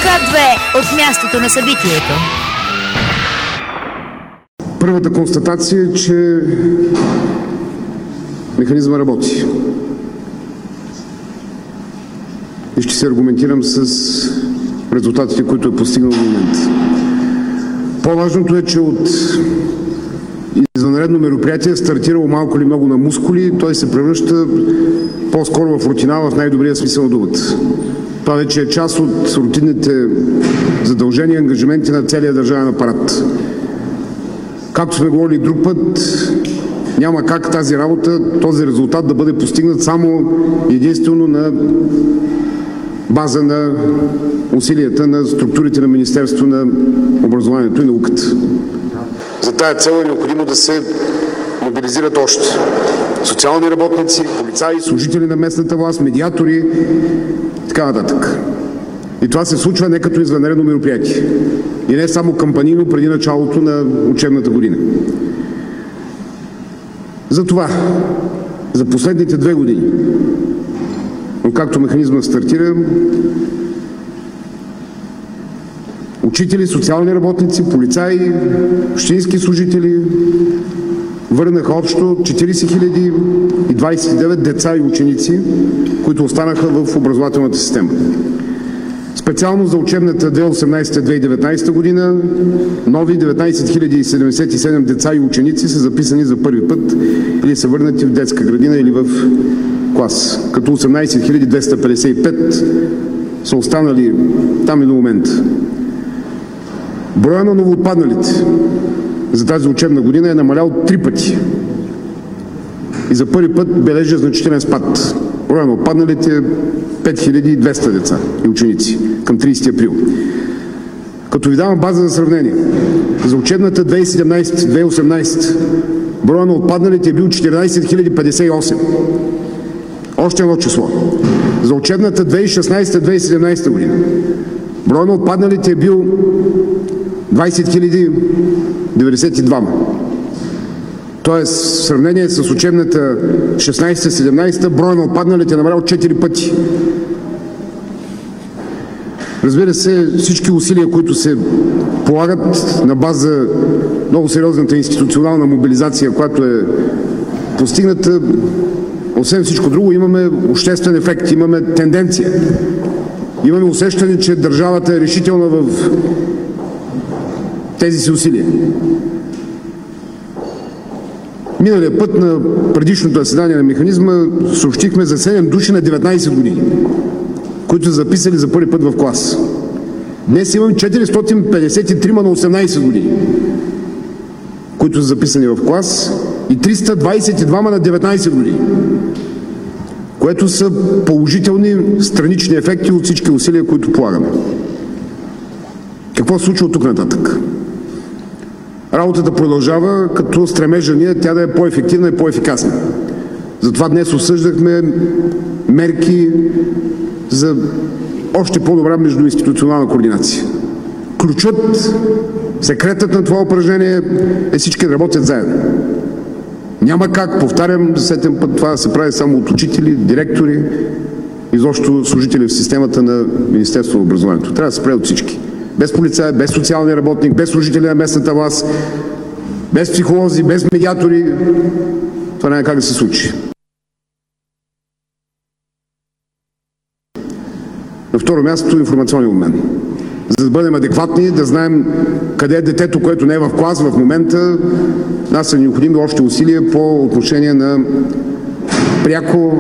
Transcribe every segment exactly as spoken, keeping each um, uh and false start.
К две от мястото на събитието. Първата констатация е, че механизма работи. И ще се аргументирам с резултатите, които е постигнал в момента. По-важното е, че от извънредно мероприятие, стартирало малко или много на мускули, той се превръща по-скоро в рутина, в най-добрия смисъл на думата. Това вече е част от рутинните задължения и ангажименти на целия държавен апарат. Както сме говорили друг път, няма как тази работа, този резултат да бъде постигнат само единствено на база на усилията на структурите на Министерството на образованието и науката. За тая цел е необходимо да се мобилизират още социални работници, полицаи, служители на местната власт, медиатори и така нататък. И това се случва не като извънредно мероприятие. И не само кампанийно преди началото на учебната година. Затова за последните две години, откакто механизмът стартира, учители, социални работници, полицаи, общински служители върнаха общо четирийсет хиляди двадесет и девет деца и ученици, които останаха в образователната система. Специално за учебната две хиляди и осемнадесета - две хиляди и деветнадесета година нови деветнадесет хиляди седемдесет и седем деца и ученици са записани за първи път или са върнати в детска градина или в клас, като осемнадесет хиляди двеста петдесет и пет са останали там и до момента. Броя на новоотпадналите за тази учебна година е намалял три пъти и за първи път бележи значителен спад. Броя на отпадналите е пет хиляди и двеста деца и ученици към тридесети април. Като ви давам база за сравнение, за учебната две хиляди и седемнадесета - две хиляди и осемнадесета броя на отпадналите е бил четиринадесет хиляди петдесет и осем. Още едно число. За учебната две хиляди и шестнадесета - две хиляди и седемнадесета година броя на отпадналите е бил двадесет хиляди деветдесет и двама. Тоест, в сравнение с учебната шестнадесета - седемнадесета, броя на отпадналите е намалял четири пъти. Разбира се, всички усилия, които се полагат на база много сериозната институционална мобилизация, която е постигната, освен всичко друго, имаме обществен ефект, имаме тенденция. Имаме усещане, че държавата е решителна в тези си усилия. Миналия път на предишното заседание на механизма съобщихме за седем души на деветнадесет години, които са записали за първи път в клас. Днес имам четиристотин петдесет и три на осемнадесет години, които са записани в клас, и триста двадесет и два на деветнадесет години, което са положителни странични ефекти от всички усилия, които полагаме. Какво се случва от тук нататък? Работата продължава, като стремежа ни е тя да е по-ефективна и по-ефикасна. Затова днес осъждахме мерки за още по-добра междуинституционална координация. Ключът, секретът на това упражнение е всички да работят заедно. Няма как, повтарям за сетен път, това да се прави само от учители, директори, изобщо служители в системата на Министерството на образованието. Трябва да се прави от всички. Без полицай, без социалния работник, без служители на местната власт, без психолози, без медиатори. Това няма как да се случи. На второ място, информационен обмен. За да бъдем адекватни, да знаем къде е детето, което не е в клас в момента, нас са необходими още усилия по отношение на пряко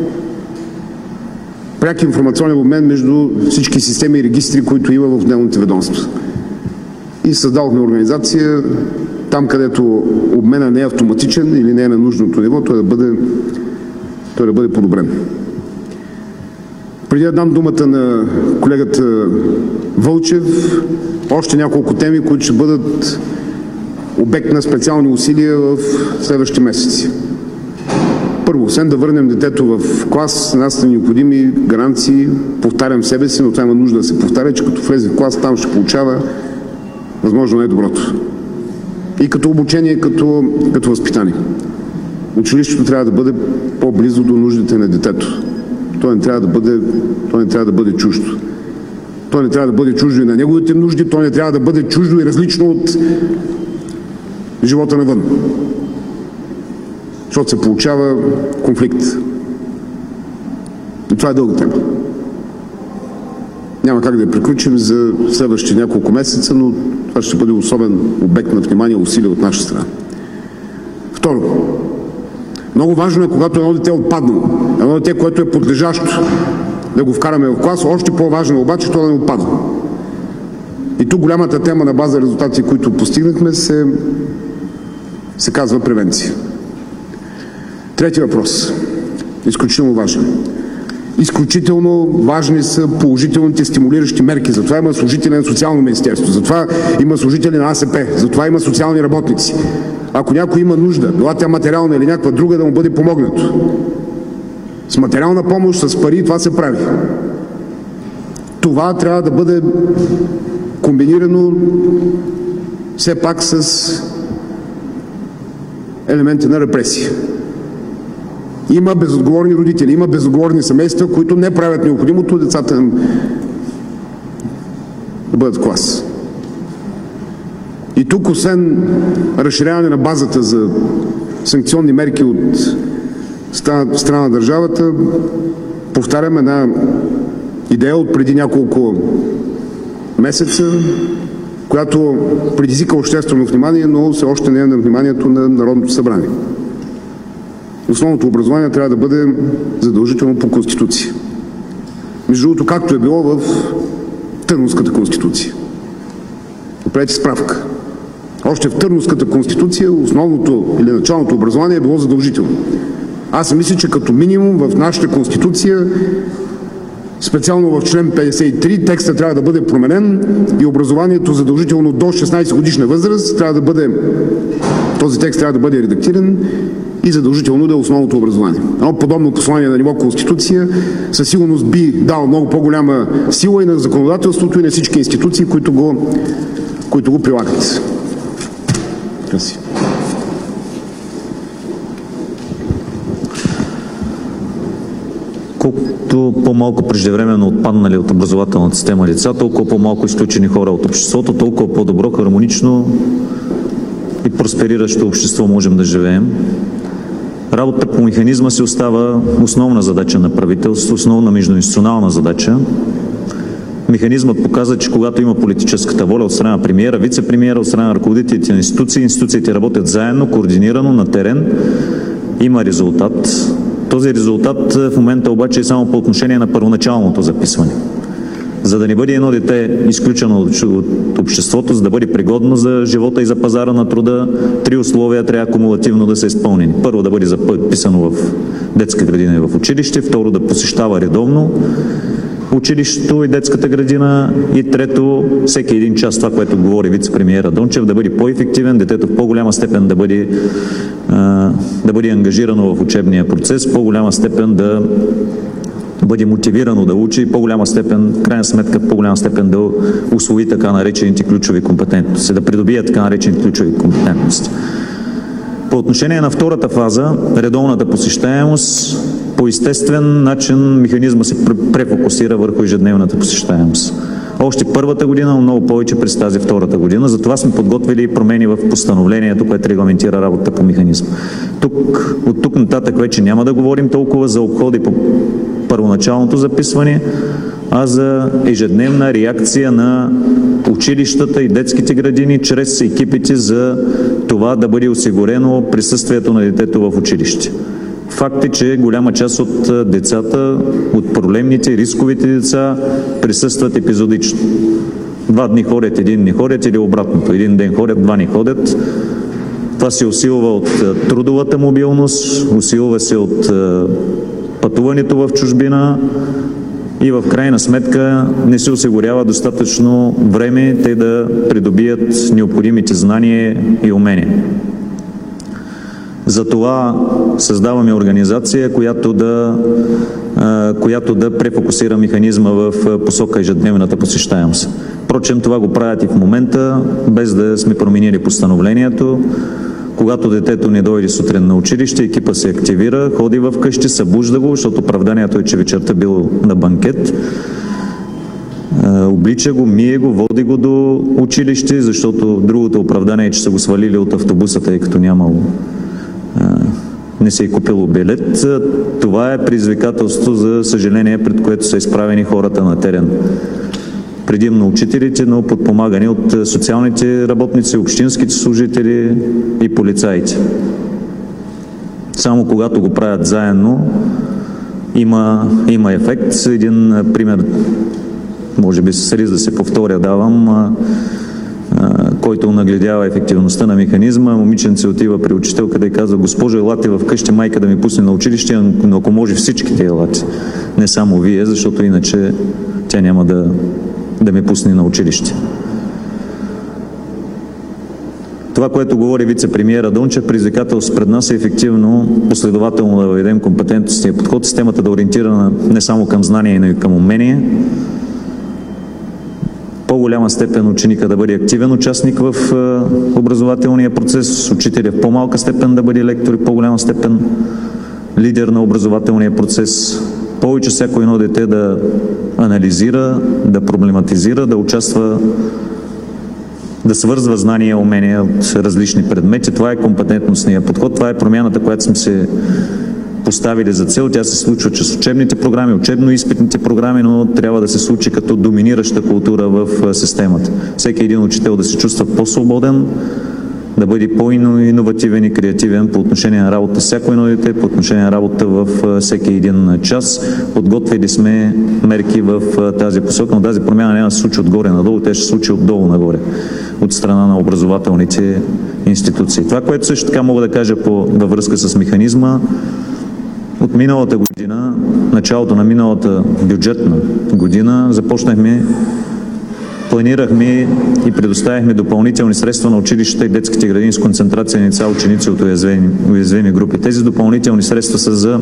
пряк информационен обмен между всички системи и регистри, които има в отделните ведомства. И създадохме организация там, където обмена не е автоматичен или не е на нужното ниво, той да бъде, той да бъде подобрен. Преди да дам думата на колегата Вълчев, още няколко теми, които ще бъдат обект на специални усилия в следващите месеци. Първо, освен да върнем детето в клас, на нас са необходими гаранции, повтарям себе си, но това има нужда да се повтаря, че като влезе в клас, там ще получава възможно най-доброто. И като обучение, и като, като възпитание. Училището трябва да бъде по-близо до нуждите на детето. То не трябва да бъде, то не трябва да бъде чуждо. То не трябва да бъде чуждо и на неговите нужди, то не трябва да бъде чуждо и различно от живота навън. Защото се получава конфликт. И това е дълга тема. Няма как да я приключим за следващите няколко месеца, но това ще бъде особен обект на внимание и усилия от наша страна. Второ, много важно е, когато едно дете е отпаднало, едно дете, което е подлежащо да го вкараме в клас, още по-важно обаче то да не отпадне. И тук голямата тема на база резултати, които постигнахме, се, се казва превенция. Трети въпрос, изключително важен. Изключително важни са положителните стимулиращи мерки. Затова има служители на Социално министерство, затова има служители на А С П, затова има социални работници. Ако някой има нужда, била тя материална или някаква друга, да му бъде помогнато. С материална помощ, с пари, това се прави. Това трябва да бъде комбинирано все пак с елементи на репресия. Има безотговорни родители, има безотговорни семейства, които не правят необходимото децата им да бъдат в клас. И тук, освен разширяване на базата за санкционни мерки от страна на държавата, повтарям една идея от преди няколко месеца, която предизвика обществено внимание, но все още не е на вниманието на Народното събрание. Основното образование трябва да бъде задължително по Конституция. Между другото, както е било в Търновската конституция. Направете справка. Още в Търновската конституция основното или началното образование е било задължително. Аз мисля, че като минимум в нашата конституция, специално в член петдесет и три, текстът трябва да бъде променен и образованието задължително до шестнадесет годишна възраст трябва да бъде, този текст трябва да бъде редактиран и задължително да е основното образование. Едно подобно послание на ниво Конституция със сигурност би дал много по-голяма сила и на законодателството, и на всички институции, които го, които го прилагат. Краси. Колкото по-малко преждевременно отпаднали от образователната система деца, толкова по-малко изключени хора от обществото, толкова по-добро, хармонично и проспериращо общество можем да живеем. Работата по механизма си остава основна задача на правителството, основна междуинституционална задача. Механизмът показва, че когато има политическата воля от страна на премиера, вице-премиера, от страна на ръководителите на институции, институциите работят заедно, координирано, на терен, има резултат. Този резултат в момента обаче е само по отношение на първоначалното записване. За да не бъде едно дете изключено от обществото, за да бъде пригодно за живота и за пазара на труда, три условия трябва кумулативно да са изпълнени. Първо, да бъде записано в детска градина и в училище. Второ, да посещава редовно училището и детската градина. И трето, всеки един час, това, което говори вице-премиера Дончев, да бъде по-ефективен, детето в по-голяма степен да бъде, да бъде ангажирано в учебния процес, в по-голяма степен да бъде мотивирано да учи и по-голяма степен, в крайна сметка, в по-голяма степен да усвои така наречените ключови компетентности, да придобие така наречените ключови компетентности. По отношение на втората фаза, редовната посещаемост, по естествен начин механизма се префокусира върху ежедневната посещаемост. Още първата година, но много повече през тази втората година. Затова сме подготвили промени в постановлението, което регламентира работата по механизма. Тук, от тук нататък вече няма да говорим толкова за обходи по първоначалното записване, а за ежедневна реакция на училищата и детските градини чрез екипите за това да бъде осигурено присъствието на детето в училище. Факт е, че голяма част от децата, от проблемните, рисковите деца присъстват епизодично. Два дни ходят, един не ходят или обратното. Един ден ходят, два не ходят. Това се усилва от трудовата мобилност, усилва се от пътуването в чужбина и в крайна сметка не се осигурява достатъчно време те да придобият необходимите знания и умения. Затова създаваме организация, която да, която да префокусира механизма в посока ежедневната посещаемост. Впрочем, това го правят и в момента, без да сме променили постановлението. Когато детето не дойде сутрин на училище, екипа се активира, ходи в къщи, събужда го, защото оправданието е, че вечерта бил на банкет. облича го, мие го, води го до училище, защото другото оправдание е, че са го свалили от автобуса, тъй като нямало, не се е купило билет. Това е предизвикателство, за съжаление, пред което са изправени хората на терен. Предимно учителите, но подпомагани от социалните работници, общинските служители и полицаите. Само когато го правят заедно, има, има ефект. Един пример, може би с риск да се повторя, давам, а, а, който нагледява ефективността на механизма. Момиченце отива при учителката и казва: госпожо, елате вкъщи, майка да ми пусне на училище, но ако може всичките елате, не само вие, защото иначе тя няма да, да ме пусне на училище. Това, което говори вице-премиера Дончев, предизвикателство пред нас е ефективно, последователно да въведем компетентностния подход, системата да е ориентирана не само към знания, но и към умение. По-голяма степен ученика да бъде активен участник в образователния процес, учителя в по-малка степен да бъде лектор и по-голяма степен лидер на образователния процес. Повече всяко едно дете да анализира, да проблематизира, да участва, да свързва знания и умения от различни предмети. Това е компетентностният подход, това е промяната, която сме се поставили за цел. Тя се случва чрез учебните програми, учебно-изпитните програми, но трябва да се случи като доминираща култура в системата. Всеки един учител да се чувства по-свободен, да бъде по-иновативен и креативен по отношение на работа с всяко едно дете, по отношение на работа в всеки един час. Подготвили сме мерки в тази посока, но тази промяна няма да се случи отгоре надолу, тя ще се случи отдолу нагоре, от страна на образователните институции. Това, което също така мога да кажа по, във връзка с механизма, от миналата година, началото на миналата бюджетна година, започнахме, планирахме и предоставяхме допълнителни средства на училищата и детските градини с концентрация на деца, ученици от уязвими, уязвими групи. Тези допълнителни средства са за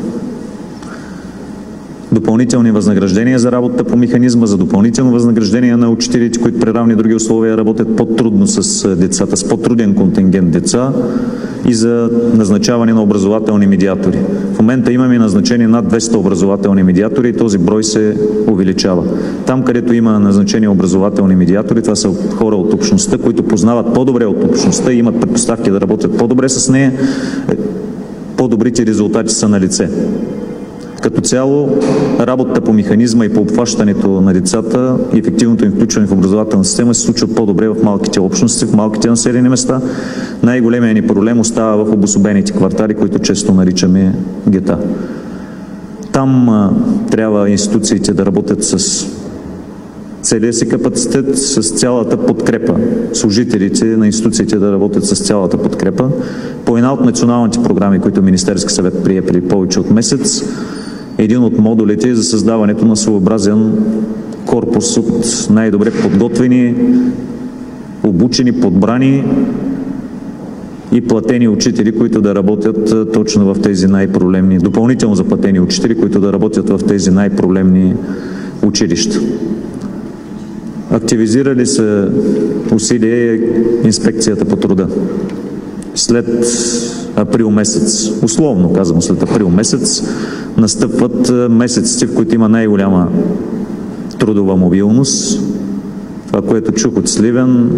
допълнителни възнаграждения за работа по механизма, за допълнително възнаграждение на учителите, които при равни други условия работят по-трудно с децата, с по-труден контингент деца, и за назначаване на образователни медиатори. В момента имаме назначени над двеста образователни медиатори и този брой се увеличава. Там, където има назначени образователни медиатори, това са хора от общността, които познават по-добре от общността и имат предпоставки да работят по-добре с нея, по-добрите резултати са на лице. Като цяло, работата по механизма и по обхващането на децата и ефективното им включване в образователна система се случва по-добре в малките общности, в малките населени места. Най-големият ни проблем остава в обособените квартали, които често наричаме гета. Там а, трябва институциите да работят с целия си капацитет, с цялата подкрепа. Служителите на институциите да работят с цялата подкрепа. По една от националните програми, които Министерски съвет прие преди повече от месец, един от модулите е за създаването на своеобразен корпус от най-добре подготвени, обучени, подбрани и платени учители, които да работят точно в тези най-проблемни, допълнително заплатени учители, които да работят в тези най-проблемни училища. Активизирали са усилия инспекцията по труда. След април месец, условно казвам, след април месец, настъпват месеците, в които има най-голяма трудова мобилност. Това, което чух от Сливен,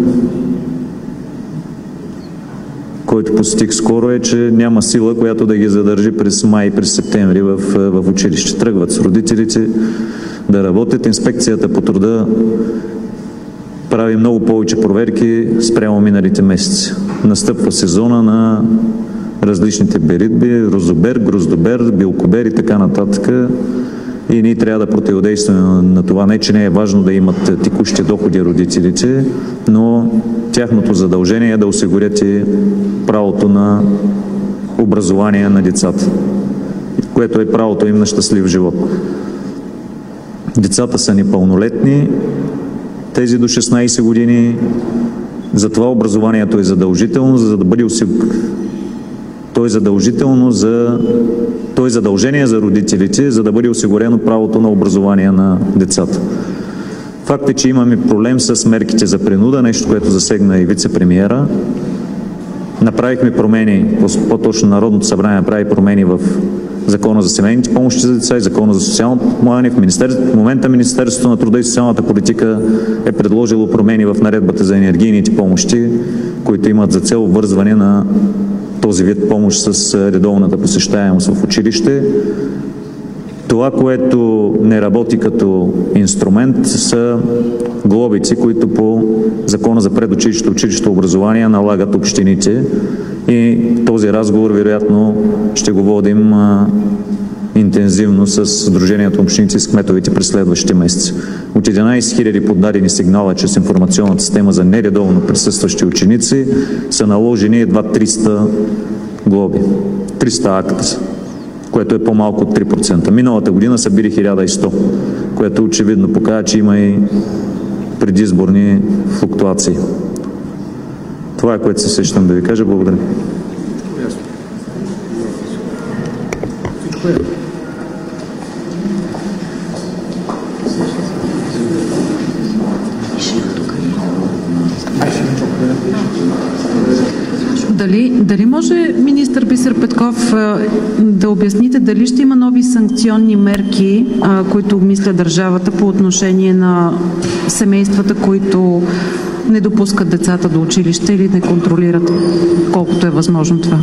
който посетих скоро, е, че няма сила, която да ги задържи през май и през септември в, в училище. Тръгват с родителите да работят. Инспекцията по труда прави много повече проверки спрямо миналите месеци. Настъпва сезона на различните беритби, розобер, гроздобер, билкобер и така нататък. И ние трябва да противодействаме на това. Не, че не е важно да имат текущи доходи родителите, но тяхното задължение е да осигурят и правото на образование на децата, което е правото им на щастлив живот. Децата са непълнолетни, тези до шестнайсет години, затова образованието е задължително, за да бъде осигурено. То е задължително за... То е задължение за родителите, за да бъде осигурено правото на образование на децата. Факт е, че имаме проблем с мерките за принуда, нещо, което засегна и вице-премиера. Направихме промени, по-точно Народното събрание направи промени в Закона за семейните помощи за деца и Закона за социалното подпомагане. В, министер... в момента Министерството на труда и социалната политика е предложило промени в наредбата за енергийните помощи, които имат за цел обвързване на този вид помощ с редовната посещаемост в училище. Това, което не работи като инструмент, са глобици, които по Закона за предучилищното и училищното образование налагат общините. И този разговор, вероятно, ще го водим а, интензивно с Сдружението на общините и с кметовете през следващите месеци. От единадесет хиляди поддадени сигнала чрез информационната система за нередовно присъстващи ученици са наложени едва триста глоби. триста акта, което е по-малко от три процента. Миналата година са били хиляда и сто, което очевидно показва, че има и предизборни флуктуации. Това е, което се сещам да ви кажа. Благодаря. Дали, дали може министър Бисер Петков да обясните дали ще има нови санкционни мерки, които обмисля държавата по отношение на семействата, които не допускат децата до училище или не контролират колкото е възможно това?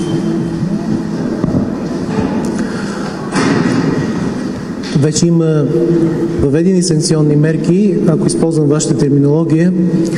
Вече има въведени санкционни мерки, ако използвам вашата терминология,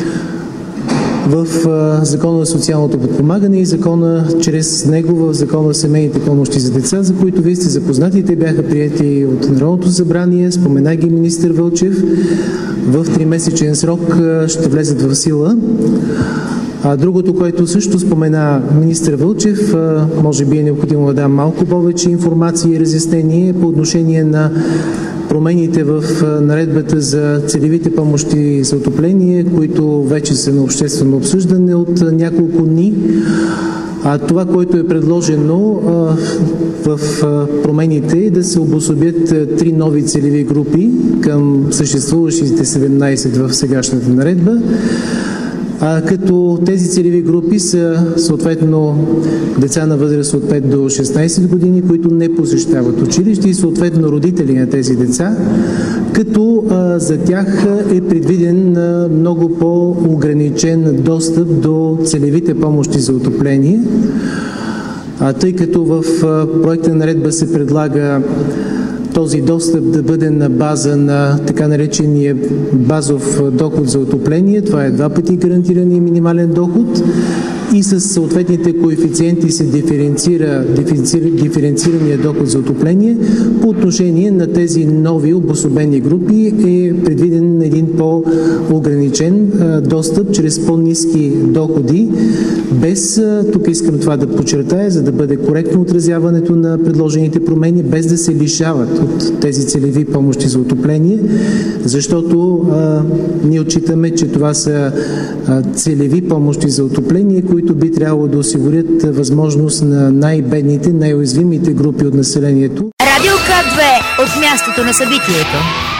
в Закона за социалното подпомагане и Закона чрез него в Закона за семейните помощи за деца, за които вие сте запознати. Те бяха приети от Народното събрание, спомена ги министър Вълчев. В тримесечен срок ще влезат в сила. А другото, което също спомена министър Вълчев, може би е необходимо да дам малко повече информация и разяснение по отношение на промените в наредбата за целевите помощи за отопление, които вече са на обществено обсъждане от няколко дни. А това, което е предложено в промените, е да се обособят три нови целеви групи към съществуващите седемнадесет в сегашната наредба. А, като тези целеви групи са съответно деца на възраст от пет до шестнадесет години, които не посещават училище, и съответно родители на тези деца, като а, за тях е предвиден а, много по-ограничен достъп до целевите помощи за отопление, а, тъй като в а, проекта на наредба се предлага този достъп да бъде на база на така наречения базов доход за отопление. Това е два пъти гарантирания минимален доход и с съответните коефициенти се диференцира, диференцира диференцирания доход за отопление. По отношение на тези нови обособени групи е предвиден един по-ограничен достъп чрез по-ниски доходи, без, тук искам това да подчертая, за да бъде коректно отразяването на предложените промени, без да се лишават от тези целеви помощи за отопление, защото а, ние отчитаме, че това са а, целеви помощи за отопление, които би трябвало да осигурят възможност на най-бедните, най-уязвимите групи от населението. Радио К две от мястото на събитието.